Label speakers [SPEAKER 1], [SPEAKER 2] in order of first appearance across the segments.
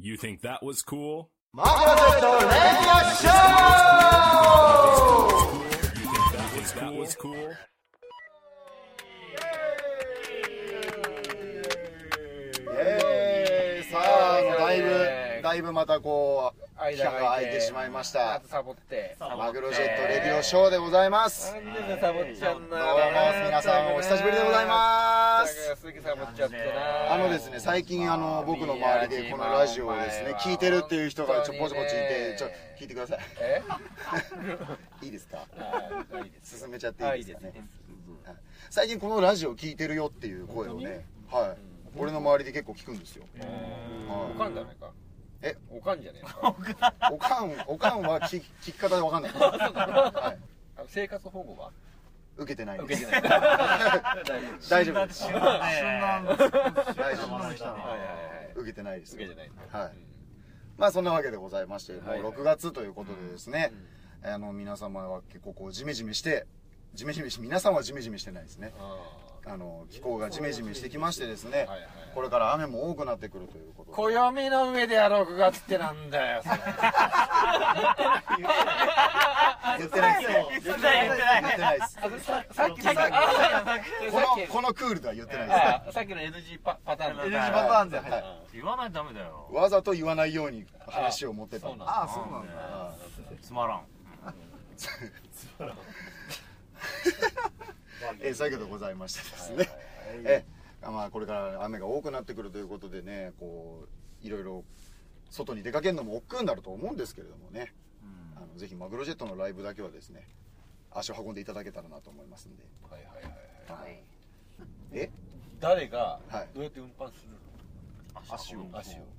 [SPEAKER 1] You think that was cool?
[SPEAKER 2] マグロジェットレディオショー
[SPEAKER 1] That was cool?
[SPEAKER 2] さあだいぶまたこう期間が空いてしまいました
[SPEAKER 3] サボって
[SPEAKER 2] マグロジェットレディオショーでございます。
[SPEAKER 3] なんでサボっちゃうんだ
[SPEAKER 2] どうも皆さんお久しぶりでございます。
[SPEAKER 3] すぐサボっちゃってな。
[SPEAKER 2] ですね、最近僕の周りでこのラジオをですね聞いてるっていう人がポチポチいて、聞いてください。いいですか？進めちゃっていいですかね。最近このラジオを聞いてるよっていう声をね、はい、俺の周りで結構聞くんですよ。
[SPEAKER 3] おかんじゃないか。おかんじゃねえか。
[SPEAKER 2] おかんは聞き方わかんない。
[SPEAKER 3] 生活保護は
[SPEAKER 2] 受けてないです。
[SPEAKER 3] 受けてない。
[SPEAKER 2] 大丈夫です。
[SPEAKER 4] 旬なんです。
[SPEAKER 2] 大丈夫です。受けてないです。
[SPEAKER 3] 受けてない。
[SPEAKER 2] はい。まあそんなわけでございまして、もう6月ということでですね、皆様は結構こうジメジメして皆さんはジメジメしてないですね。気候がジメジメしてきましてですね、これから雨も多くなってくるということで。
[SPEAKER 3] 暦の上では6月ってなんだよ。
[SPEAKER 2] 言ってないですよ。言ってないです。このクールでは言ってないです。
[SPEAKER 3] さっきの NG パターン。
[SPEAKER 4] NG パターンで
[SPEAKER 5] 言わないとダメだよ。
[SPEAKER 2] わざと言わないように話を持ってた。
[SPEAKER 4] ああ、そうなんだ。
[SPEAKER 5] つまらん。
[SPEAKER 2] そういうことでございましてですね、まあこれから雨が多くなってくるということでね、こういろいろ外に出かけるのも億劫になると思うんですけれどもね、ぜひマグロジェットのライブだけはですね足を運んでいただけたらなと思いますんで。
[SPEAKER 3] 誰がどうやって運搬するの？
[SPEAKER 4] 足を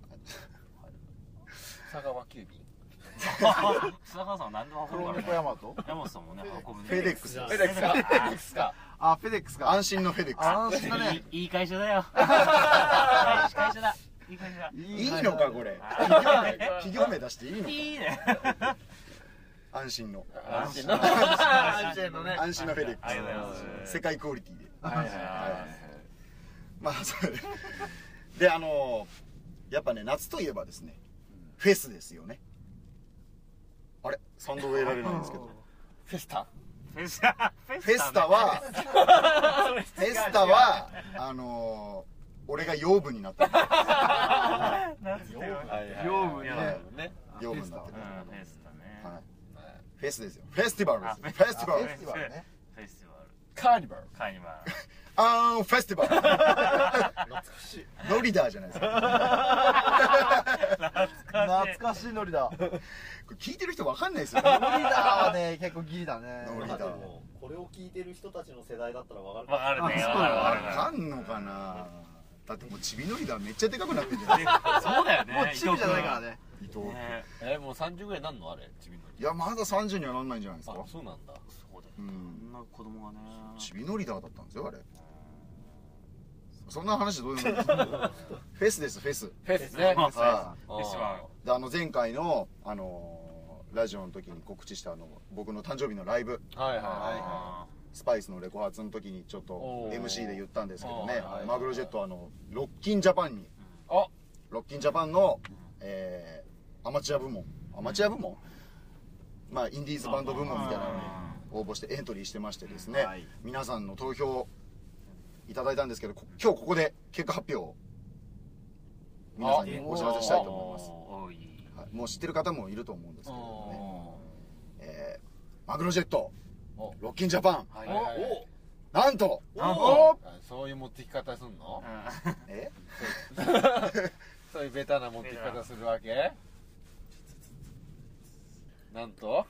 [SPEAKER 3] 佐川急便。
[SPEAKER 5] 須田さんは何でも運ぶからね。
[SPEAKER 4] ヤマト
[SPEAKER 5] さんもね運ぶね。
[SPEAKER 2] フェデックス。
[SPEAKER 3] フェデックスか。
[SPEAKER 4] あ、フェデックスか。
[SPEAKER 2] 安心のフェデックス。
[SPEAKER 4] 安心だね。
[SPEAKER 5] いい会社だよ。いい会社だ。いい会社だ。
[SPEAKER 2] いいのかこれ。企業名出していいのか。
[SPEAKER 5] いいね。
[SPEAKER 2] 安心の。
[SPEAKER 3] 安心のね。
[SPEAKER 2] 安心のフェデック
[SPEAKER 5] ありがとうござい
[SPEAKER 2] ス。世界クオリティで。まあそれでやっぱね夏といえばですねフェスですよね。あれ賛同が得られないんですけど。
[SPEAKER 3] フェスタ
[SPEAKER 2] フェスタは俺が養分になってる。
[SPEAKER 4] 養分になる
[SPEAKER 3] ね。
[SPEAKER 2] 養分になってる。
[SPEAKER 5] フェスだね。
[SPEAKER 2] フェスですよ。フェスティバルです。フェスティバル。
[SPEAKER 5] フェスティバル。
[SPEAKER 3] カーニバル。
[SPEAKER 5] カーニバル。
[SPEAKER 2] フェスティバル。懐かしい。ノリダーじゃないですか。
[SPEAKER 4] 懐かしいノリだ。
[SPEAKER 2] これ聞いてる人わかんないですよ。
[SPEAKER 4] ノリだはね、結構ギリだね。
[SPEAKER 2] ノリダー。
[SPEAKER 6] これを聞いてる人たちの世代だったらわかる。
[SPEAKER 5] わかるね。
[SPEAKER 2] わかんのかな。だってもうチビノリダーめっちゃでかくなってるじゃないですか。
[SPEAKER 5] そうだよね。
[SPEAKER 4] もうチビじゃないからね。
[SPEAKER 2] 伊藤。
[SPEAKER 3] もう30ぐらいなんのあれチビノリ。
[SPEAKER 2] いやまだ30にはなんないんじゃないですか。
[SPEAKER 3] そうなんだ。
[SPEAKER 5] そうだよ。そんな子供がね。
[SPEAKER 2] チビノリダーだったんですよあれ。そんな話どういうのですか。フェスですフェス。
[SPEAKER 3] フェスね。
[SPEAKER 5] フェスティバル。
[SPEAKER 2] で前回のラジオの時に告知した僕の誕生日のライブ。スパイスのレコ発の時にちょっと MC で言ったんですけどね、マグロジェットロッキンジャパンにロッキンジャパンのアマチュア部門まあインディーズバンド部門みたいなのに応募してエントリーしてましてですね、皆さんの投票いただいたんですけど、今日ここで結果発表を皆さんにお知らせしたいと思います。もう知ってる方もいると思うんですけれどもね、マグロジェットロッキンジャパン、なんと
[SPEAKER 3] そういう持ってき方すんの？
[SPEAKER 2] え
[SPEAKER 3] そういうベタな持ってき方するわけ？なんと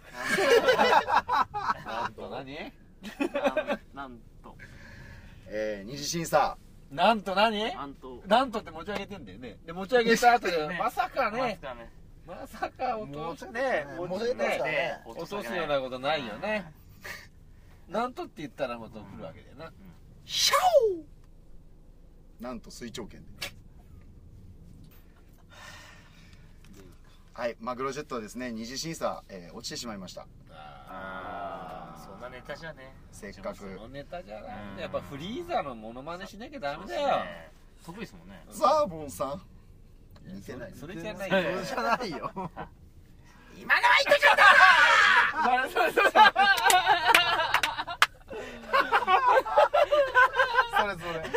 [SPEAKER 3] 何？
[SPEAKER 5] なんと
[SPEAKER 2] 二次審査
[SPEAKER 3] なんと何？なんとって持ち上げてんだよね。で持ち上げた後でまさかねまさか落とすね落とすようなことないよね。なんとって言ったらまた来るわけだよな。
[SPEAKER 2] ヒャオなんと水長剣ではい、マグロジェットはですね二次審査、落ちてしまいました。
[SPEAKER 5] そんなネタじゃね。
[SPEAKER 2] せっかく
[SPEAKER 3] そのネタじゃない。やっぱフリーザのモノマネしなきゃダメだよ。
[SPEAKER 5] 得意ですもんね。
[SPEAKER 2] ザーボンさん似てない。
[SPEAKER 3] それじゃない
[SPEAKER 4] そ
[SPEAKER 3] よ。
[SPEAKER 4] れじゃないよ。
[SPEAKER 3] 今のは糸状だ。
[SPEAKER 4] それそれ。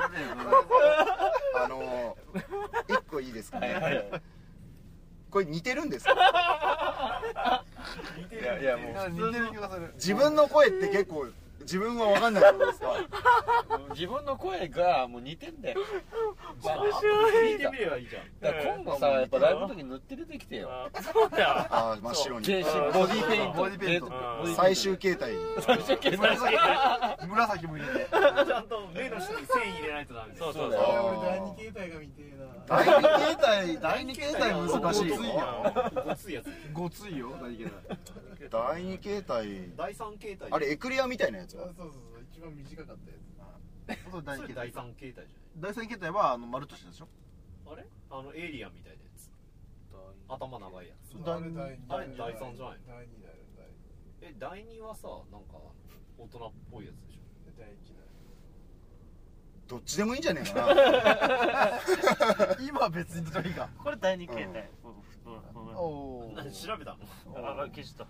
[SPEAKER 2] 一個いいですかね。これ似てるんですか？
[SPEAKER 3] いやもう
[SPEAKER 4] 似てる気がする。
[SPEAKER 2] 自分の声って結構自分は分かんないことですか？
[SPEAKER 3] 自分の声がもう似てんだよ。
[SPEAKER 6] 聞いてみればいいじゃん。
[SPEAKER 3] だから今度さ、やっぱライブの時塗って出てきてよ。
[SPEAKER 5] そうだよ。
[SPEAKER 2] あー、真っ白に。
[SPEAKER 3] 全身ボディペイント。
[SPEAKER 4] ボディペイント
[SPEAKER 2] 最終形態。
[SPEAKER 3] 最終形態。
[SPEAKER 4] 紫も入れて。
[SPEAKER 6] ちゃんと目の下に線入れないとダメ。
[SPEAKER 5] そうそう
[SPEAKER 3] だよ
[SPEAKER 5] そう。
[SPEAKER 6] 俺第二形態が見てえな。
[SPEAKER 4] 第二形態難しいよ。
[SPEAKER 6] ごついやつ。
[SPEAKER 4] ごついよ第二形態。
[SPEAKER 2] 第二形態。
[SPEAKER 6] 第三形態。
[SPEAKER 2] あれエクレアみたいなやつは？
[SPEAKER 6] そうそうそう、一番短かったやつ。
[SPEAKER 4] それ第二形態。
[SPEAKER 6] 第三形態じ
[SPEAKER 4] 第三形態は丸としてでしょ。
[SPEAKER 6] ゃない？あれ？エイリアンみたいなやつ。頭長いやつ。
[SPEAKER 4] 第
[SPEAKER 6] あれ第三じゃない？
[SPEAKER 1] 第二だよ。
[SPEAKER 6] 第二はさ、なんか大人っぽいやつでしょ。
[SPEAKER 1] 第一だよ。
[SPEAKER 2] どっちでもいいんじゃねえかな。
[SPEAKER 4] 今別にどっちがいいか。
[SPEAKER 5] これ第二形態。
[SPEAKER 4] おお。
[SPEAKER 6] 何調べたの？
[SPEAKER 5] あ、消した。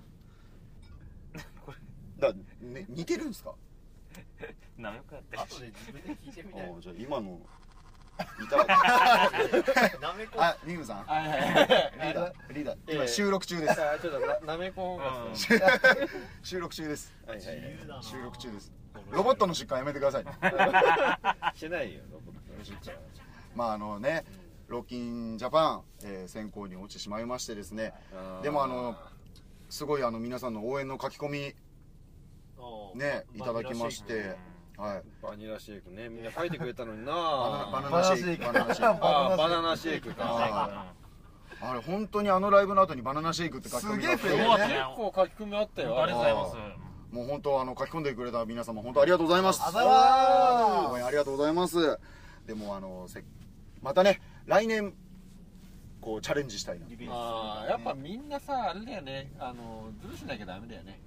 [SPEAKER 2] ね、似てるんですか？
[SPEAKER 5] なめよくやって。
[SPEAKER 6] 後で自分で聞いてみたい。
[SPEAKER 2] じゃあ今のいただ
[SPEAKER 6] なめこ。
[SPEAKER 2] あ、ニグさん
[SPEAKER 3] はいはいはい。
[SPEAKER 2] リーダー今収録中です。
[SPEAKER 3] ちょっとなめこが
[SPEAKER 2] 収録中です。
[SPEAKER 3] はいはいはい。
[SPEAKER 6] 自由だな。
[SPEAKER 2] 収録中です。ロボットの疾患やめてください。
[SPEAKER 3] してないよ。
[SPEAKER 2] まあね、ロッキンジャパン、選考に落ちてしまいましてですね。でもすごい皆さんの応援の書き込みねいただきまして、はい。
[SPEAKER 3] バニラシェイクね、みんな書いてくれたのにな。
[SPEAKER 2] バナナシェイク、バナナシェイク。
[SPEAKER 3] あ、バナナシェイクか。
[SPEAKER 2] あれ本当にライブの後にバナナシェイクって書き込みがあって、
[SPEAKER 4] すげえ
[SPEAKER 3] 結構書き込みあったよ。
[SPEAKER 5] ありがとうございます。
[SPEAKER 2] もう本当書き込んでくれた皆様本当ありがとうございます。応援ありがとうございます。でもまたね来年こうチャレンジしたいな。
[SPEAKER 3] ああ、やっぱみんなさあれだよね。ズルしなきゃダメだよね。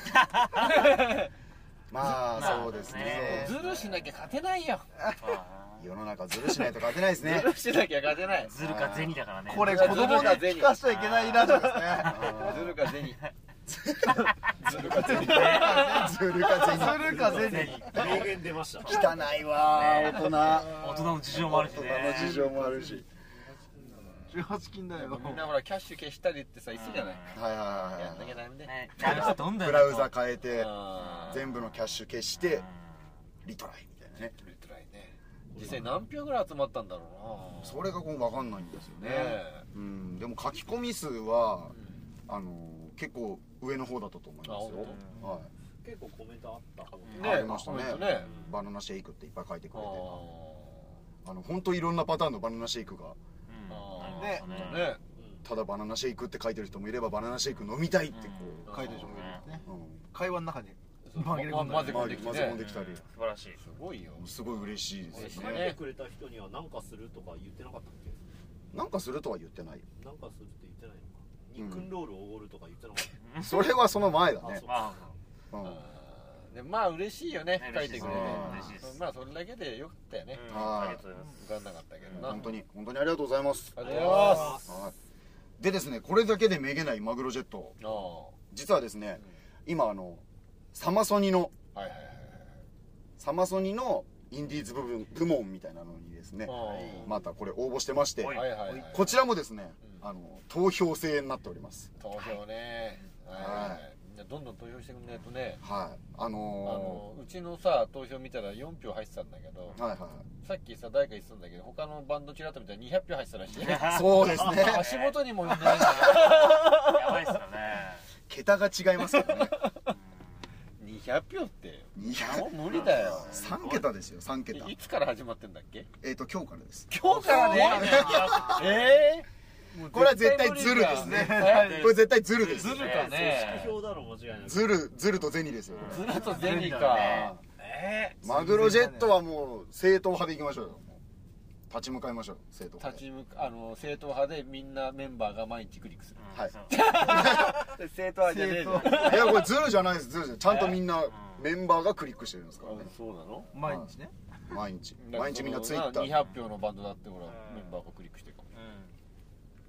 [SPEAKER 2] まあそうですね。
[SPEAKER 3] ズルしなきゃ勝てないよ。
[SPEAKER 2] 世の中ずるしないと勝てないですね。
[SPEAKER 3] ズルしなきゃ勝てない。
[SPEAKER 5] ズルか銭だからね。
[SPEAKER 4] これ子供に聞かしちゃいけないラジオですね。
[SPEAKER 3] ズルか銭。
[SPEAKER 2] ずるか銭。ずるか銭。
[SPEAKER 4] するかぜに。
[SPEAKER 6] 名言出ました。
[SPEAKER 2] 汚いわ大人。
[SPEAKER 5] 大人の事情もあるしね。
[SPEAKER 2] 大人の事情もあるし。
[SPEAKER 4] 18金だよ。
[SPEAKER 3] みんなほらキャッシュ消したりってさ言ってたじゃない。
[SPEAKER 2] はいはい
[SPEAKER 3] やんなきゃダメだよ。
[SPEAKER 5] ね、どんどん
[SPEAKER 2] ブラウザ変えて
[SPEAKER 3] あー
[SPEAKER 2] 全部のキャッシュ消してリトライみたいなね。
[SPEAKER 3] リトライね。実際何票ぐらい集まったんだろうな。
[SPEAKER 2] それが分かんないんですよね。
[SPEAKER 3] ね
[SPEAKER 2] でも書き込み数は結構上の方だったと思いますよ。は
[SPEAKER 6] 結構コメントあった方
[SPEAKER 2] い。
[SPEAKER 3] ね
[SPEAKER 2] ありましたね
[SPEAKER 3] コメントね。
[SPEAKER 2] バナナシェイクっていっぱい書いてくれて、
[SPEAKER 3] あ
[SPEAKER 2] 本当いろんなパターンのバナナシェイクが、
[SPEAKER 3] あ
[SPEAKER 4] ね
[SPEAKER 3] ね。
[SPEAKER 2] ただバナナシェイクって書いてる人もいればバナナシェイク飲みたいってこう
[SPEAKER 4] 書いてる人もいるね。
[SPEAKER 2] うん
[SPEAKER 4] 会話の中に
[SPEAKER 3] 混ぜ込んできて
[SPEAKER 2] 混ぜ込んできたり、
[SPEAKER 5] 素晴らしい。
[SPEAKER 3] すごいよ。
[SPEAKER 2] すごい嬉しいです
[SPEAKER 6] 書い
[SPEAKER 2] ね。
[SPEAKER 6] てくれた人には何かするとか言ってなかったっけ？
[SPEAKER 2] なんかするとは言ってないよ。
[SPEAKER 6] 何かするって言ってないのか。ニックンロールおごるとか言ってなかった。
[SPEAKER 2] それはその前だね。
[SPEAKER 5] ま
[SPEAKER 2] うん
[SPEAKER 3] でまあ嬉しいよね。書いてくれて。
[SPEAKER 5] 嬉しいです。
[SPEAKER 3] まあそれだけでよかったよね。
[SPEAKER 5] ありがとうございます。
[SPEAKER 3] 受かんなかったけどな。
[SPEAKER 2] 本当にありがとうございます。
[SPEAKER 3] ありがとうございます。
[SPEAKER 2] はいでですね、これだけでめげないマグロジェット、実はですね、今サマソニのインディーズ部門みたいなのにですね、またこれ応募してまして、こちらもですね、投票制になっております。
[SPEAKER 3] 投票ね。はい。どんどん投票してくんないとね。
[SPEAKER 2] はい。
[SPEAKER 3] うちのさ投票見たら4票入ってたんだけど、さっきさ誰か言ってたんだけど他のバンドちらっと見たら200票入ってたらしい。
[SPEAKER 2] そうですね。
[SPEAKER 3] 足元にも呼んでないんだ
[SPEAKER 5] やばいっすよね。
[SPEAKER 2] 桁が違いますからね。
[SPEAKER 3] 200票って
[SPEAKER 2] 200
[SPEAKER 3] もう無理だよ。
[SPEAKER 2] 3桁ですよ、3桁。
[SPEAKER 3] いつから始まってんだっけ？
[SPEAKER 2] 今日からです。
[SPEAKER 3] 今日からね。
[SPEAKER 2] これは絶対ズルですね。これ絶対ズルです。
[SPEAKER 3] ズルかね。
[SPEAKER 6] 組織票だろ間違いない。
[SPEAKER 2] ズルとゼニですよ。
[SPEAKER 3] ズルとゼニか。
[SPEAKER 2] マグロジェットはもう正統派でいきましょうよ。立ち向かいましょう、正統派で。
[SPEAKER 3] 正統派でみんなメンバーが毎日クリックする。
[SPEAKER 2] はい。
[SPEAKER 3] 正統派じゃねえぞ。
[SPEAKER 2] いやこれズルじゃないです、ズルじゃない。ちゃんとみんなメンバーがクリックしてるんですからね。
[SPEAKER 3] そうなの？
[SPEAKER 4] 毎日ね。
[SPEAKER 2] 毎日みんなツイッター。
[SPEAKER 3] 200票のバンドだってほらメンバーがクリックしてるかも。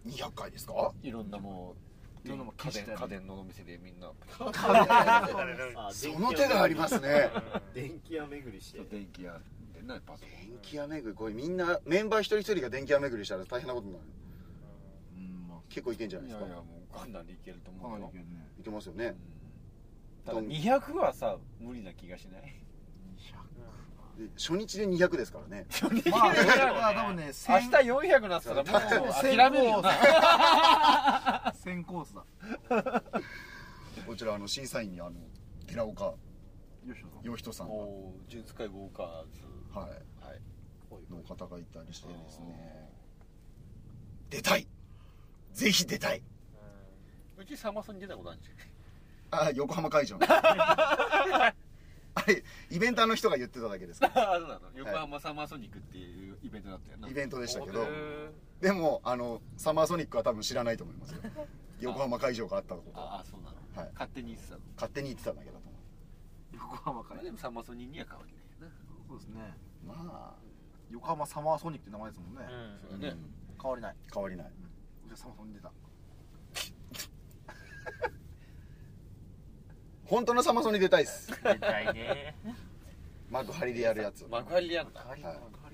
[SPEAKER 2] 200回ですか？
[SPEAKER 3] いろんなもう
[SPEAKER 4] いろんなもん消して
[SPEAKER 3] 家電のお店でみんな
[SPEAKER 2] その手がありますね。
[SPEAKER 6] 電気屋巡りして
[SPEAKER 3] 電気屋でねパソコン
[SPEAKER 2] 電気屋巡り、これみんなメンバー一人一人が電気屋巡りしたら大変なことになる。結構いけんじゃないですか。
[SPEAKER 3] いやいやもうかなりいけると思うよ。
[SPEAKER 2] いけますよね。
[SPEAKER 3] ただ200はさ無理な気がしない？
[SPEAKER 2] 初日で200ですからね。
[SPEAKER 4] まあ多分ね、
[SPEAKER 3] 明日400なったらもう諦めるよな。
[SPEAKER 4] 1000コースだ。
[SPEAKER 2] こちら審査員に寺岡義人さんが、
[SPEAKER 3] おー呪術界ウォーカーズ
[SPEAKER 2] はい
[SPEAKER 3] はい
[SPEAKER 2] の方がいたりしてですね。出たい。ぜひ出たい。
[SPEAKER 3] うちサマソンに出たことあるんじ
[SPEAKER 2] あ、横浜会場のあれイベンターの人が言ってただけですか
[SPEAKER 3] ゃん。そうなの。横浜サマーソニックっていうイベントだったよな。
[SPEAKER 2] イベントでしたけど、でもサマーソニックは多分知らないと思いますよ。横浜会場があったことは。
[SPEAKER 3] あ、そうなの。
[SPEAKER 2] はい
[SPEAKER 3] 勝手に言ってたの。
[SPEAKER 2] 勝手に言ってただけだと思
[SPEAKER 4] 横浜か
[SPEAKER 3] まあでもサマソニには変わりないよな。
[SPEAKER 4] そうですね。
[SPEAKER 2] う。まあ
[SPEAKER 4] 横浜サマーソニックって名前ですもんね。
[SPEAKER 3] そうだね。
[SPEAKER 4] 変わりない。
[SPEAKER 2] 変わりない。
[SPEAKER 4] じゃあサマソニに出た。
[SPEAKER 2] 本当のサマソニ出たいっす。
[SPEAKER 5] 出たいね。
[SPEAKER 2] 幕張でやるやつ。
[SPEAKER 3] 幕張でやんだ。
[SPEAKER 2] はい、
[SPEAKER 4] いいな。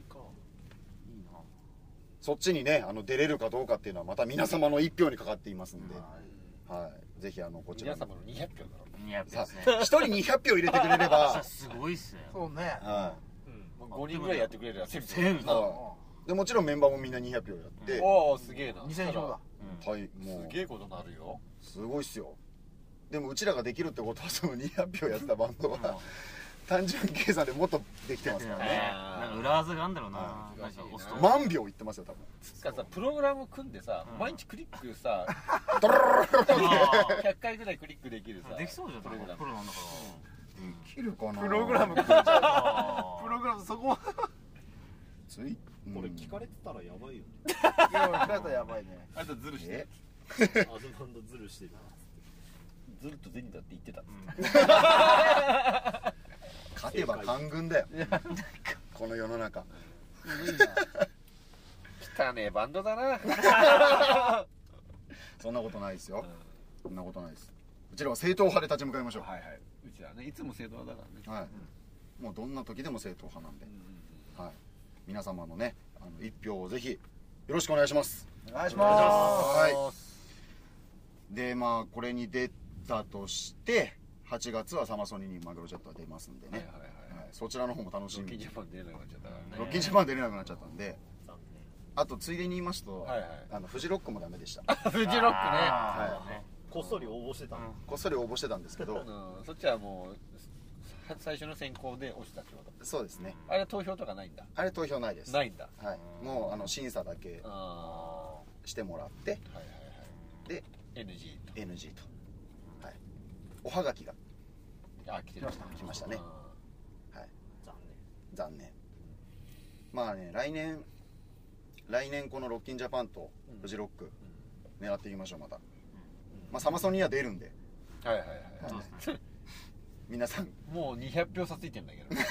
[SPEAKER 2] そっちにね出れるかどうかっていうのはまた皆様の一票にかかっていますんで、はい、ぜひこちら
[SPEAKER 3] 皆様の200票だろ。
[SPEAKER 5] 200
[SPEAKER 2] さ
[SPEAKER 5] ですね。
[SPEAKER 2] 一人200票入れてくれれば
[SPEAKER 5] すごいっすね。
[SPEAKER 4] そうね。
[SPEAKER 2] は
[SPEAKER 3] 5人ぐらいやってくれるやつ。
[SPEAKER 5] 全部
[SPEAKER 2] い、でもちろんメンバーもみんな200票やって、
[SPEAKER 3] おおすげえな。
[SPEAKER 4] 2000票だ。
[SPEAKER 2] はい、も
[SPEAKER 3] すげえことになるよ。
[SPEAKER 2] すごいっすよ。でもうちらができるってことはその200票やったバンドは単純計算でもっとできてますからね。
[SPEAKER 5] なんか裏技があるんだろうな。なんか押すと
[SPEAKER 2] 万票いってますよ多分。
[SPEAKER 3] つかさプログラム組んでさ毎日クリックさ
[SPEAKER 2] ドロロロロロ
[SPEAKER 3] 100回ぐらいクリックできるさ。
[SPEAKER 5] できそうじゃん。プロなんだから。
[SPEAKER 2] できるかな。
[SPEAKER 3] プログラム組んじゃ
[SPEAKER 4] プログラムそこは。
[SPEAKER 2] つい
[SPEAKER 6] これ聞かれてたらやばいよね。
[SPEAKER 4] いや、聞かれたらやばいね。
[SPEAKER 3] う。あんたズルして
[SPEAKER 6] アズバンドズルしてる。
[SPEAKER 3] ズルとゼニだって言ってた。
[SPEAKER 2] 勝てば官軍だよこの世の中。
[SPEAKER 3] 汚ねえバンドだな。
[SPEAKER 2] そんなことないですよ。そんなことないです。うちらは正統派で立ち向かいましょう。
[SPEAKER 3] はいはい。うちはねいつも正統派だからね。
[SPEAKER 2] はい、もうどんな時でも正統派なんで、はい、皆様のね一票をぜひよろしくお願いします。
[SPEAKER 4] お願いしま
[SPEAKER 2] はい。でこれに出たとして8月はサマソニにマグロジェットが出ますんでね、はい、そちらの方も楽しみに。
[SPEAKER 3] ロッキンジャパン出れなくなっちゃったからね。
[SPEAKER 2] ロッキンジャパン出れなくなっちゃったんで、あとついでに言いますと、
[SPEAKER 3] はいはい
[SPEAKER 2] フジロックもダメでした。
[SPEAKER 3] フジロックね。
[SPEAKER 6] こっそり応募してたの。
[SPEAKER 2] こっそり応募してたんですけど、
[SPEAKER 3] そっちはもう最初の選考で押したってこと。
[SPEAKER 2] そうですね。
[SPEAKER 3] あれ投票とかないんだ。
[SPEAKER 2] あれ投票ないです。
[SPEAKER 3] ないんだ。
[SPEAKER 2] はい。もう審査だけ
[SPEAKER 3] あ
[SPEAKER 2] してもらって、
[SPEAKER 3] はいはいはい。
[SPEAKER 2] で
[SPEAKER 3] NG と。
[SPEAKER 2] NG と、はい、おはがきが
[SPEAKER 3] 来てました。
[SPEAKER 2] 来ましたね。はい。
[SPEAKER 6] 残
[SPEAKER 2] 残念。まあね、来年このロッキンジャパンとフジロック狙っていきましょう。また、サマソニには出るんで、
[SPEAKER 3] はいはいはい。
[SPEAKER 2] 皆さん
[SPEAKER 3] もう200票差ついてんだけど。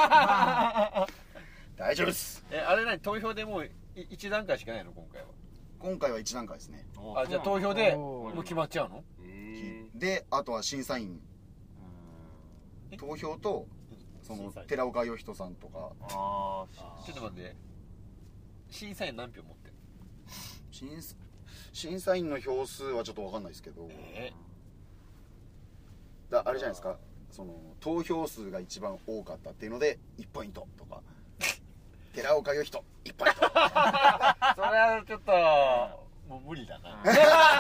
[SPEAKER 2] 大丈夫です。
[SPEAKER 3] あれ何投票でもう1段階しかないの今回は。
[SPEAKER 2] 今回は1段階ですね。
[SPEAKER 3] じゃあ投票でもう決まっちゃうの？
[SPEAKER 2] で、あとは審査員投票とその寺岡義人さんとか。
[SPEAKER 3] ちょっと待って、審査員何票持ってる？
[SPEAKER 2] 審査員の票数はちょっと分かんないですけど、あれじゃないですか、その投票数が一番多かったっていうので1ポイントとか寺岡義人1ポイントそれ
[SPEAKER 3] はちょっともう無理だな。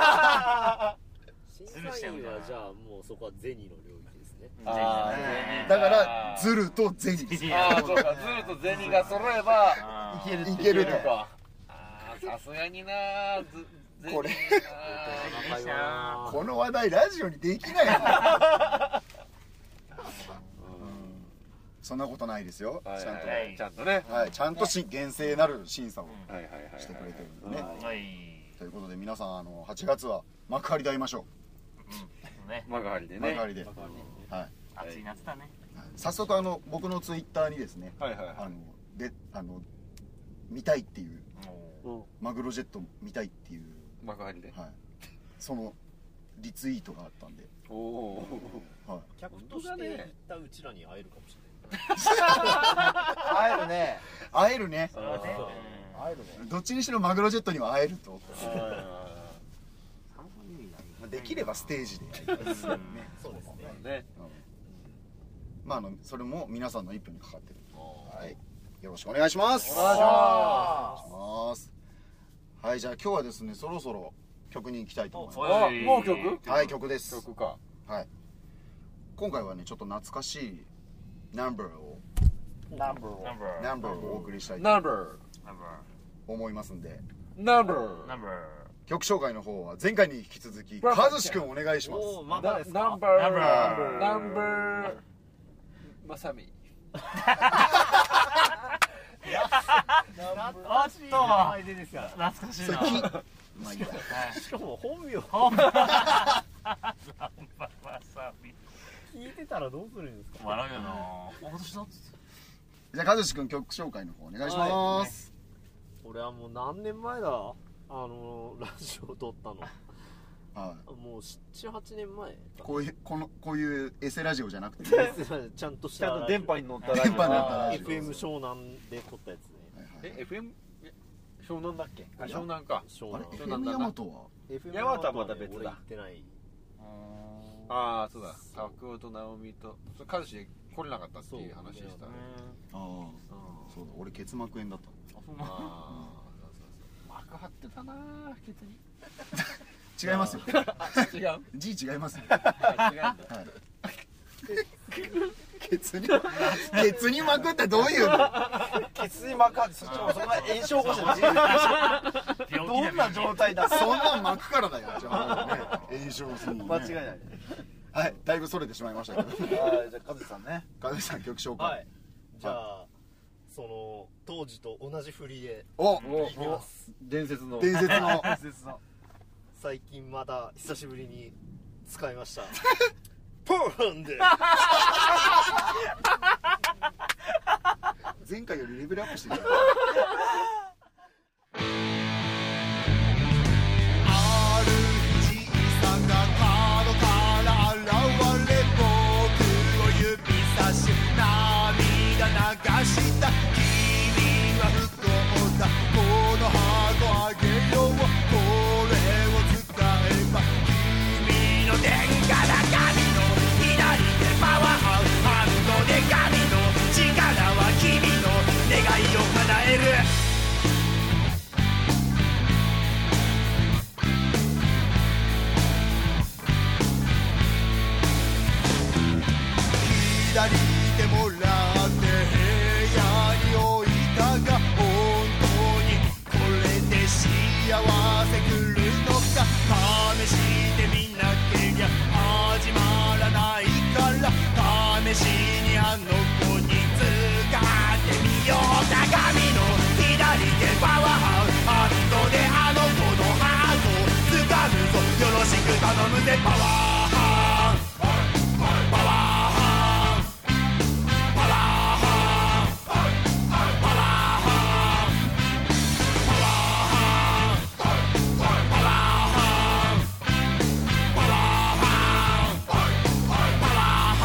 [SPEAKER 6] 審査員はじゃあもうそこはゼニの領域ですね。
[SPEAKER 2] だからズルとゼニです。
[SPEAKER 3] そうか、ズルとゼニが揃えば
[SPEAKER 2] いける
[SPEAKER 3] か。さすがにな
[SPEAKER 2] これこの話題ラジオにできないのそんなことないですよ。
[SPEAKER 3] ちゃんとね、
[SPEAKER 2] ちゃんと厳正なる審査をしてくれてるんでね。ということで皆さん8月は幕張で会いましょう。
[SPEAKER 5] 幕張で
[SPEAKER 2] ね。幕張で。
[SPEAKER 5] はい。暑い夏だね。
[SPEAKER 2] 早速僕のツイッターにですね、見たいっていうマグロジェット見たいっていう
[SPEAKER 3] 幕張で、
[SPEAKER 2] はい、そのリツイートがあったんで、
[SPEAKER 3] おお、
[SPEAKER 2] はい、
[SPEAKER 6] 客として行ったうちらに会えるかもしれない。
[SPEAKER 4] 会えるね。
[SPEAKER 2] 会えるね。
[SPEAKER 4] 会えるね。
[SPEAKER 2] どっちにしろマグロジェットには会えると。できればステージでやりたいですよね。
[SPEAKER 6] そうです
[SPEAKER 3] ね。
[SPEAKER 2] まあそれも皆さんの一票にかかってる。はい。よろしくお願いします。
[SPEAKER 4] お願いし
[SPEAKER 2] ます。はい、じゃあ今日はですね、そろそろ曲に行きたいと思います。
[SPEAKER 3] あ、もう曲？
[SPEAKER 2] はい、曲です。
[SPEAKER 3] 曲か。
[SPEAKER 2] はい。今回はね、ちょっと懐かしいナンバーをお送りしたいと思いますんで、曲紹介の方は前回に引き続き和志くんお願いします。
[SPEAKER 6] まだですか？
[SPEAKER 3] ナンバーまさみ。
[SPEAKER 5] おっと懐かしいな。
[SPEAKER 2] まあいいや。
[SPEAKER 6] しかも本名聞いてたらどうするんですか？
[SPEAKER 5] 笑うよな。今年だっつって。
[SPEAKER 2] じゃあ和志くん曲紹介の方お願いします。
[SPEAKER 6] 俺はもう何年前だ、ラジオ撮ったの。
[SPEAKER 2] はい。
[SPEAKER 6] もう7、8年前。
[SPEAKER 2] こういうエセラジオじじゃなくて、
[SPEAKER 6] ちゃんとした
[SPEAKER 3] ちゃんと電波に乗ったラジオ。
[SPEAKER 2] 電波に乗ったラジオ。
[SPEAKER 6] FM 湘南で撮ったやつね。
[SPEAKER 3] FM 湘南だっけ？あ、湘南か。
[SPEAKER 6] 湘南。
[SPEAKER 2] FM 大和は
[SPEAKER 3] 大和はまた別だ。
[SPEAKER 6] 俺行ってない。
[SPEAKER 3] ああ、そうだ。拓夫と直美と和志で来れなかったっていう話でしたね。
[SPEAKER 2] ああ、そうだ。俺結膜炎だった。
[SPEAKER 3] ああ、幕張ってたな、ケツに。
[SPEAKER 2] 違いますよ。
[SPEAKER 3] 違う？
[SPEAKER 2] G 違いますよ。
[SPEAKER 3] 違うんだ。
[SPEAKER 2] ケツに巻くってどういうの？
[SPEAKER 4] ケツに巻かんで、そんな炎症起こしてる。どんな状態だ？
[SPEAKER 2] そんなん巻くからだよ。じゃあ炎症するのね。
[SPEAKER 4] 間違いない。
[SPEAKER 2] はい、だいぶそれてしまいましたけど。
[SPEAKER 4] じゃあ和志さんね。
[SPEAKER 2] 和志さん曲紹介。
[SPEAKER 6] はい。じゃあその当時と同じ振りで
[SPEAKER 2] お、
[SPEAKER 6] いきます。
[SPEAKER 3] 伝説の
[SPEAKER 6] 最近また久しぶりに使いました。ポーンで。
[SPEAKER 2] 前回よりレベルアップしてる。ある小さな角から現れ僕を指さし涙流した。君は不幸だ、この箱あげよう。これを使えば君の天下だ。神の左手パワーハンドで神の力は君の願いを叶える。左手もらって部屋に置いたが、本当にこれで幸せ来るのか。試してみなけりゃ始まらないから、試しにあの子に使ってみよう。鏡の左手パワーハンドであの子のハートを掴むぞ。よろしく頼むぜ。パワーハンパワーハンパワーハンパワーハンパワーハンパワーハンパワーハンパワーハ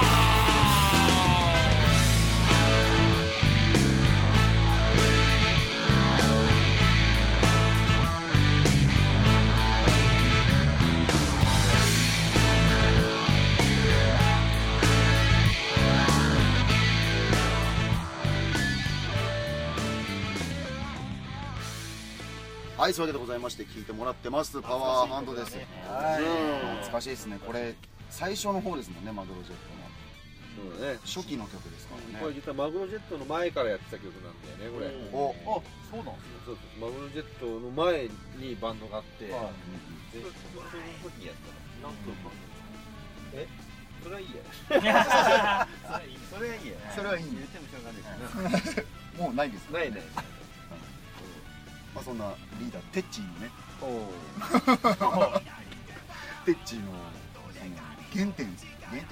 [SPEAKER 2] はい、それでございまして聴いてもらってますパワーハンドです。懐かしいですね。これ最初の方ですもんね、マグロジェットの。
[SPEAKER 3] そうだね。
[SPEAKER 2] 初期の曲ですからね。
[SPEAKER 3] これ実はマグロジェットの前からやってた曲なんだよね、これ。
[SPEAKER 2] お、
[SPEAKER 4] あ、そうなの？
[SPEAKER 3] そうそう、マグロジェットの前にバンドがあって、
[SPEAKER 4] はい
[SPEAKER 3] でその時にやったの。何分バンド？え？それはいいや。
[SPEAKER 5] それはいいよ。
[SPEAKER 2] それはいい。
[SPEAKER 5] 言ってもしょうがないですね。
[SPEAKER 2] もうないです。
[SPEAKER 3] ないね。
[SPEAKER 2] まあそんなリーダーテッチーのね、
[SPEAKER 3] おお。
[SPEAKER 2] テッチーの原点でもいいですかね。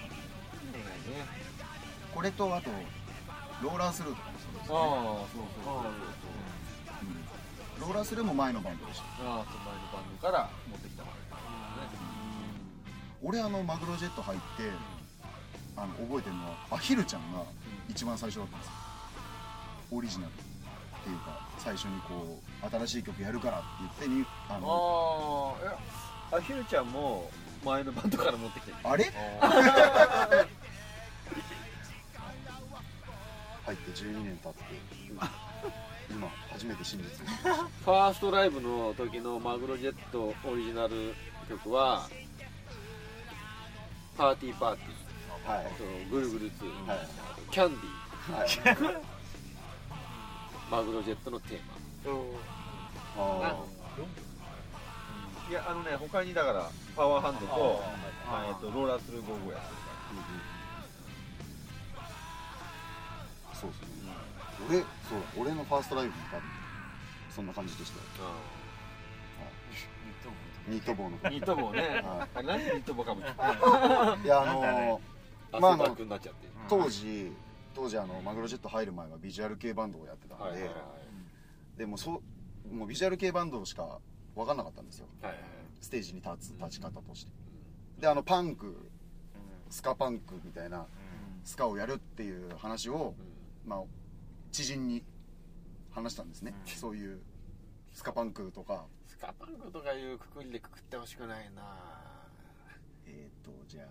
[SPEAKER 2] これとあとローラースルーとかもそうですね。
[SPEAKER 3] ああ、そうそう。
[SPEAKER 2] ローラースルーも前のバンドでした。
[SPEAKER 3] 前のバンドから持ってきた。
[SPEAKER 2] 俺マグロジェット入って覚えてるのはアヒルちゃんが一番最初だったんですよ。オリジナルっていうか最初にこう新しい曲やるからって言って
[SPEAKER 3] アヒルちゃんも前のバンドから持ってきてる。
[SPEAKER 2] あれ入って12年経って今初めて真実に
[SPEAKER 3] ファーストライブの時のマグロジェットオリジナル曲はパーティーパーティー、はい、ぐるぐる2、はい、キャンディー、はい、マグロジェットのテーマ。いや他にだからパワーハンドとローラースルーゴーゴーやってるから。
[SPEAKER 2] そうですね。俺のファーストライブも多分そんな感じでしたよ。ニット帽の。
[SPEAKER 3] ニット帽ね。何ニット帽かぶって。
[SPEAKER 2] いやまあ当時マグロジェット入る前はビジュアル系バンドをやってたんで、でももうビジュアル系バンドしか分かんなかったんですよ。ステージに立ち方として。でパンク、スカパンクみたいなスカをやるっていう話をまあ知人に話したんですね。そういうスカパンクとか。
[SPEAKER 3] スカパンクとかいうくくりでくくってほしくないな。
[SPEAKER 2] じゃあ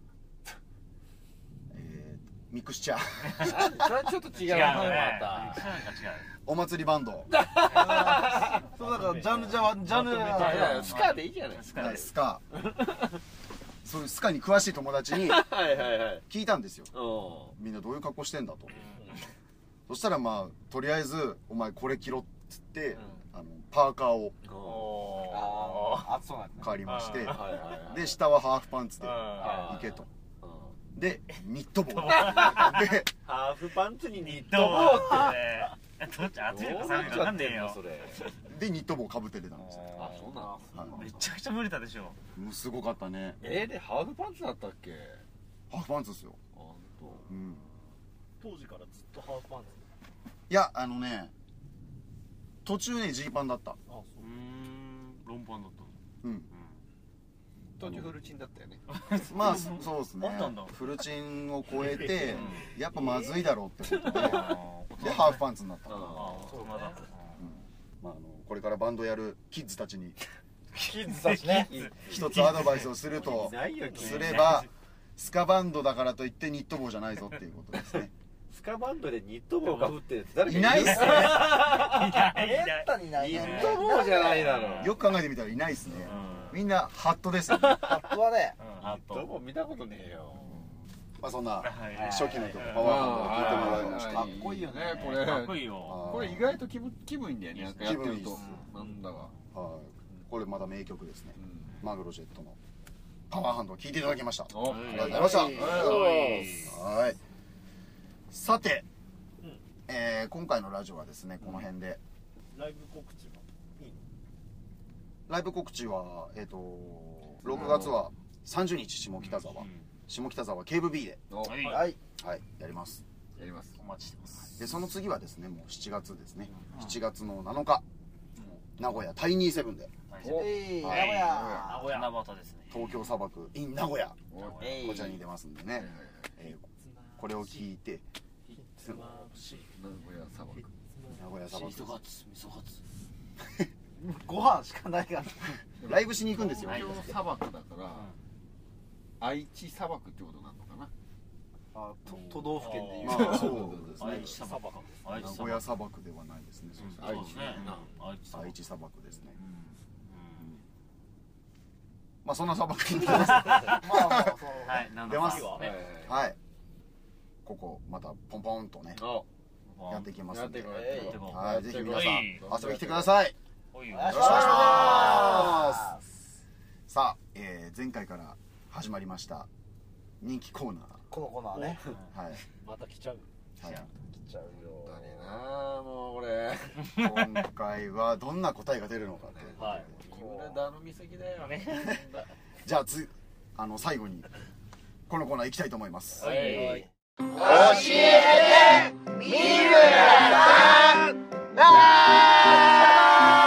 [SPEAKER 2] ミクスチャー
[SPEAKER 3] それはちょっと違うな。また
[SPEAKER 2] お祭りバンド
[SPEAKER 4] そうだからジャンル
[SPEAKER 3] スカでいいじゃないですか。
[SPEAKER 2] スカそういうスカに詳しい友達に聞いたんですよ。みんなどういう格好してんだと。そしたらまあとりあえずお前これ着ろっつってパーカーを借りまして、で下はハーフパンツで行けと。でニット帽で
[SPEAKER 6] ハーフパンツにニット帽ってどっち暑いのか寒いのか分かんねえよ。
[SPEAKER 2] でニット帽かぶって出たんですよ。
[SPEAKER 3] あ、そうなん。
[SPEAKER 6] めちゃくちゃ蒸れたでしょ。
[SPEAKER 2] もうすごかったね。
[SPEAKER 3] でハーフパンツだったっけ？
[SPEAKER 2] ハーフパンツですよ。
[SPEAKER 6] 当時からずっとハーフパンツ。
[SPEAKER 2] いや途中ねジーパンだった。
[SPEAKER 6] ロンパンだった。
[SPEAKER 3] 途中フルチンだったよね。
[SPEAKER 2] まあそうですね。フルチンを超えてやっぱまずいだろうってことでハーフパンツになった。これからバンドやるキッズたちに一つアドバイスをするとすれば、スカバンドだからといってニット帽じゃないぞっていうことですね。
[SPEAKER 3] スカバンドでニット帽かぶってるやつ誰か
[SPEAKER 2] いないっすね。
[SPEAKER 3] ニット帽じゃないだろ。
[SPEAKER 2] よく考えてみたらいないっすね。みんなハットですよね。
[SPEAKER 4] ハットはね、
[SPEAKER 3] ニット帽見たことねえよ。
[SPEAKER 2] まあそんな初期の曲パワーハンドを聴いてもらいました。
[SPEAKER 3] かっこいいよねこれ。
[SPEAKER 6] かっこいいよ。
[SPEAKER 3] これ意外と気分いいんだよね。
[SPEAKER 2] 気分いいっす。
[SPEAKER 3] なんだか。
[SPEAKER 2] これまた名曲ですね。マグロジェットのパワーハンドを聴いていただきました。ありがとうございました。はい。さて、今回のラジオはですねこの辺で。
[SPEAKER 6] ライブ告知は？
[SPEAKER 2] ライブ告知は6月は30日下北沢 KVB でやります。
[SPEAKER 6] お待ちしてます。
[SPEAKER 2] でその次はですねもう7月ですね。7月の7日名古屋タイニーセブンで。
[SPEAKER 4] 名古屋
[SPEAKER 6] 七夕ですね。
[SPEAKER 2] 東京砂漠 in 名古屋こちらに出ますんでね。これを聞いて
[SPEAKER 3] 名古屋砂漠
[SPEAKER 6] 味噌カツ
[SPEAKER 4] ご飯しかないから
[SPEAKER 2] ライブしに行くんですよ。
[SPEAKER 3] 東京砂漠だから愛知砂漠ってことなのかな。
[SPEAKER 4] 都道府県でいう。
[SPEAKER 2] まあそうですね。
[SPEAKER 6] 愛知砂漠。
[SPEAKER 2] 名古屋砂漠ではないですね。愛知砂漠ですね。まあそんな砂漠に出ます。出ます。はい。ここまたポンポンとねやっていきますんで、はい、ぜひ皆さん遊びに来てください。よろしくお願いします。さあ、前回から始まりました人気コーナー。
[SPEAKER 4] このコーナーね。
[SPEAKER 2] はい。
[SPEAKER 6] また来ちゃう。
[SPEAKER 2] はい。
[SPEAKER 4] 来ちゃうよ。
[SPEAKER 3] だねなもうこれ。
[SPEAKER 2] 今回はどんな答えが出るのかということで。
[SPEAKER 3] これ頼みすぎだよね。
[SPEAKER 2] じゃあ最後にこのコーナー行きたいと思います。
[SPEAKER 3] はい。
[SPEAKER 1] 教えてみるなさん。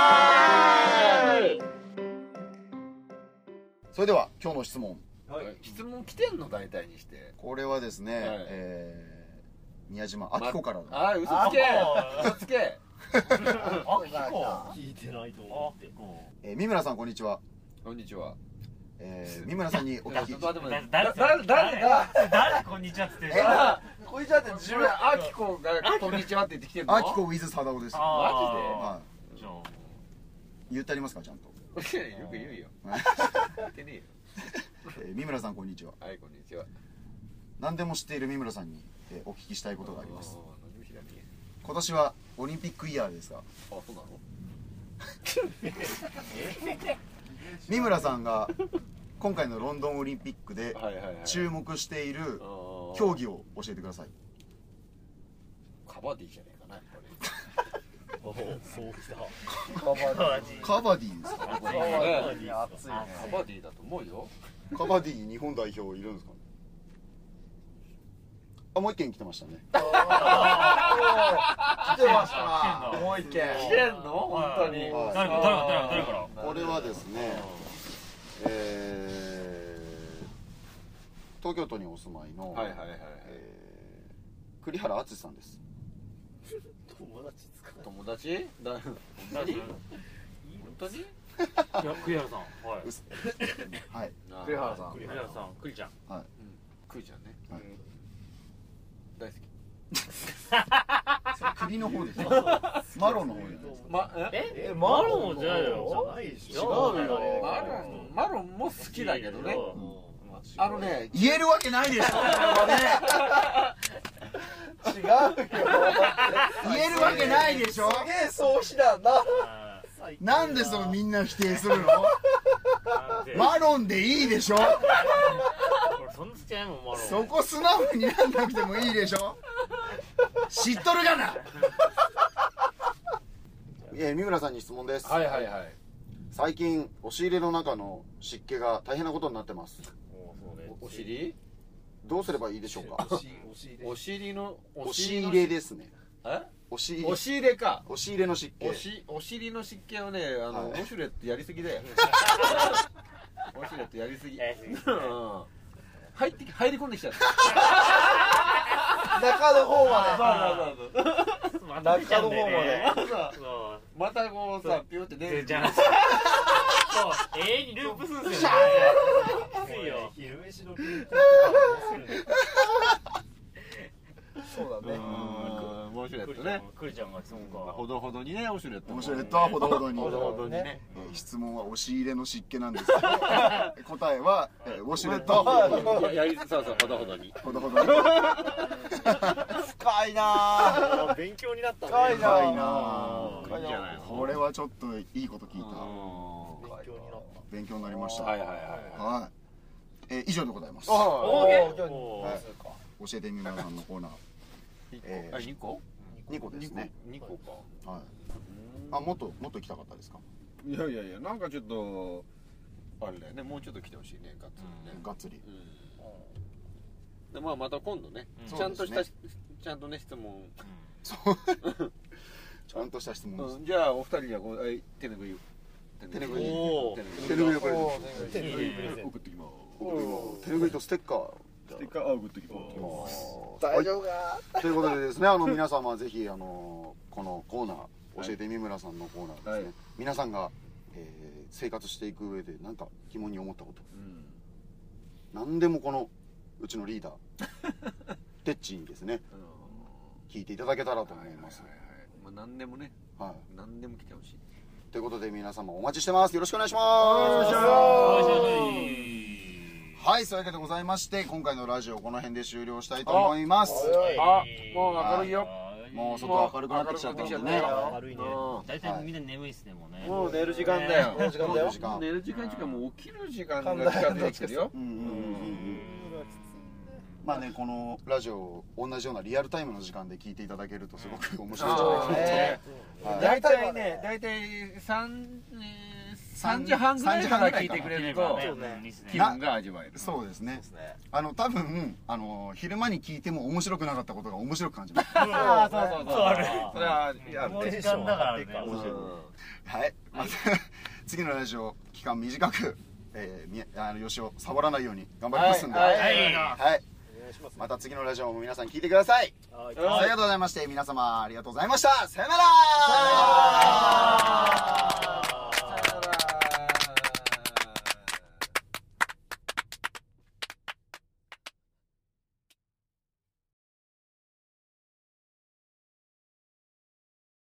[SPEAKER 2] それでは今日の質問、
[SPEAKER 3] 質問来てんの大体にして。
[SPEAKER 2] これはですね、宮島明子からの。
[SPEAKER 3] あ、嘘つけ嘘つけ。
[SPEAKER 6] 聞いてないと思って。
[SPEAKER 2] 三村さんこんにちは。
[SPEAKER 3] こんにちは。
[SPEAKER 2] 三村さんにお聞き。
[SPEAKER 6] 誰こんにちはって言ってる。
[SPEAKER 3] こんにちはって自分アキコがこんにちはって言ってきてるの？
[SPEAKER 2] アキコ with 貞夫です。
[SPEAKER 3] マ
[SPEAKER 6] ジで？
[SPEAKER 2] 言ってありますかちゃんと。
[SPEAKER 3] よく言うよ。言ってねえよ。
[SPEAKER 2] 三村さんこんにちは。
[SPEAKER 3] はい、こんにちは。
[SPEAKER 2] 何でも知っている三村さんにお聞きしたいことがあります。今年はオリンピックイヤーですが、
[SPEAKER 3] そうなの？
[SPEAKER 2] 三村さんが今回のロンドンオリンピックで注目している競技を教えてください。
[SPEAKER 3] カバディじゃねえかな、やっぱり。
[SPEAKER 6] そうきた。
[SPEAKER 2] カバディですか？
[SPEAKER 3] カバディだと思うよ。
[SPEAKER 2] カバディ日本代表いるんですかね？あ、もう一件来てましたね。
[SPEAKER 4] 来てましたな。もう一件。
[SPEAKER 3] 来てんの？本当に。
[SPEAKER 6] 誰から？
[SPEAKER 2] これはですね、東京都にお住まいの栗原敦さんです。
[SPEAKER 3] 友達？本当に？
[SPEAKER 6] いや、栗原さん。
[SPEAKER 2] はい。
[SPEAKER 4] 栗原さん。
[SPEAKER 6] 栗原さん、栗ちゃん。
[SPEAKER 2] はい。
[SPEAKER 3] 栗ちゃんね。大好き。
[SPEAKER 2] 栗の方ですよ。マロの方じゃないですか。
[SPEAKER 6] マロンじゃないよ。
[SPEAKER 4] 違うよ。
[SPEAKER 3] マロンも好きだけどね。あのね、
[SPEAKER 2] 言えるわけないでしょ。
[SPEAKER 4] 違うよ。
[SPEAKER 2] 言えるわけないでしょ。
[SPEAKER 4] すげえそうしだな。
[SPEAKER 2] なんでそうみんな否定するの？マロンでいいでしょ。
[SPEAKER 6] そんな好きじゃないもん、マロン。
[SPEAKER 2] そこ素直になんなくてもいいでしょ。知っとるがな。三村さんに質問です。
[SPEAKER 3] はいはいはい。
[SPEAKER 2] 最近押し入れの中の湿気が大変なことになってます。
[SPEAKER 3] お尻？
[SPEAKER 2] どうすればいいでしょうか？
[SPEAKER 3] お尻の
[SPEAKER 2] 押し入れですね。押し
[SPEAKER 3] 入れか。
[SPEAKER 2] 押し入れの湿気。
[SPEAKER 3] お尻の湿気をね、ウォシュレットやりすぎだよ。ウォシュレットやりすぎ。入り込んできちゃった。
[SPEAKER 4] 中の方まで。
[SPEAKER 6] 中の方まで。
[SPEAKER 3] またこうさ、ピューって出る。
[SPEAKER 6] そう、永遠にループするんですよ。昼飯のピンク。
[SPEAKER 4] そうだね。
[SPEAKER 3] ウォシュレットね。
[SPEAKER 6] クリちゃんが質問か。
[SPEAKER 3] ほどほどにね、ウォシュレット。
[SPEAKER 2] ウォシュレットはほどほどに。
[SPEAKER 3] ほどほどにね。
[SPEAKER 2] 質問は押し入れの湿気なんですけど、答えはウォシュレットはほどほどに。
[SPEAKER 3] そうそう、ほどほどに。
[SPEAKER 2] ほどほどに。
[SPEAKER 4] 深いな。
[SPEAKER 6] 勉強になったね。
[SPEAKER 4] 深いな。
[SPEAKER 3] いいんじゃないの？
[SPEAKER 2] これはちょっといいこと聞いた。勉強になりました。
[SPEAKER 3] はいはいはい。
[SPEAKER 2] 以上でございます。
[SPEAKER 4] 教
[SPEAKER 2] えてみまさんのコーナー。
[SPEAKER 3] 2個
[SPEAKER 2] ？2個ですね。
[SPEAKER 3] 2個か。
[SPEAKER 2] はい。あ、もっと行きたかったですか？
[SPEAKER 3] いやいやいや、なんかちょっとあれだよね、もうちょっと来てほしいね、
[SPEAKER 2] がっつり。
[SPEAKER 3] で、まあまた今度ね、ちゃんとね質問。
[SPEAKER 2] そう。ちゃんとした質問です。
[SPEAKER 3] じゃあお二人には手拭いを。手拭いをプレゼント。送ってきます。
[SPEAKER 2] 手拭いとステッカー。
[SPEAKER 3] ステッカー送ってきます。
[SPEAKER 4] 大丈夫か？
[SPEAKER 2] ということでですね、皆様ぜひこのコーナー、教えて三村さんのコーナーですね、皆さんが生活していく上で何か疑問に思ったこと、何でもうちのリーダーテッチにですね聞いていただけたらと思います。
[SPEAKER 3] 何でもね、何でも来てほしい
[SPEAKER 2] ということで、皆様お待ちしてます。よろしくお願いします。はい、そういうわけでございまして、今回のラジオこの辺で終了したいと思います。
[SPEAKER 3] もう明るいよ。
[SPEAKER 2] もう外明るくなってきちゃったんでね。
[SPEAKER 6] 明るいね。大体みんな眠いっすね、もうね。
[SPEAKER 3] もう寝る時間だよ。
[SPEAKER 2] 寝る時間だよ。
[SPEAKER 3] 寝る時間っていうか、もう起きる時間が近づいてきてるよ。
[SPEAKER 2] まあね、このラジオ同じようなリアルタイムの時間で聞いていただけるとすごく面白いんじゃないかなと。
[SPEAKER 3] 大体ね、3時半ぐらいから聞いてくれると気分が味わえる。
[SPEAKER 2] そうですね。多分昼間に聞いても面白くなかったことが面白く感じます。
[SPEAKER 3] そうそうそう。それは
[SPEAKER 6] もう時間だからね。
[SPEAKER 2] はい。また次のラジオ期間短く吉尾サボらないように頑張りますんで、はい、また次のラジオも皆さん聞いてください。ありがとうございまして、皆様ありがとうございました。さよなら。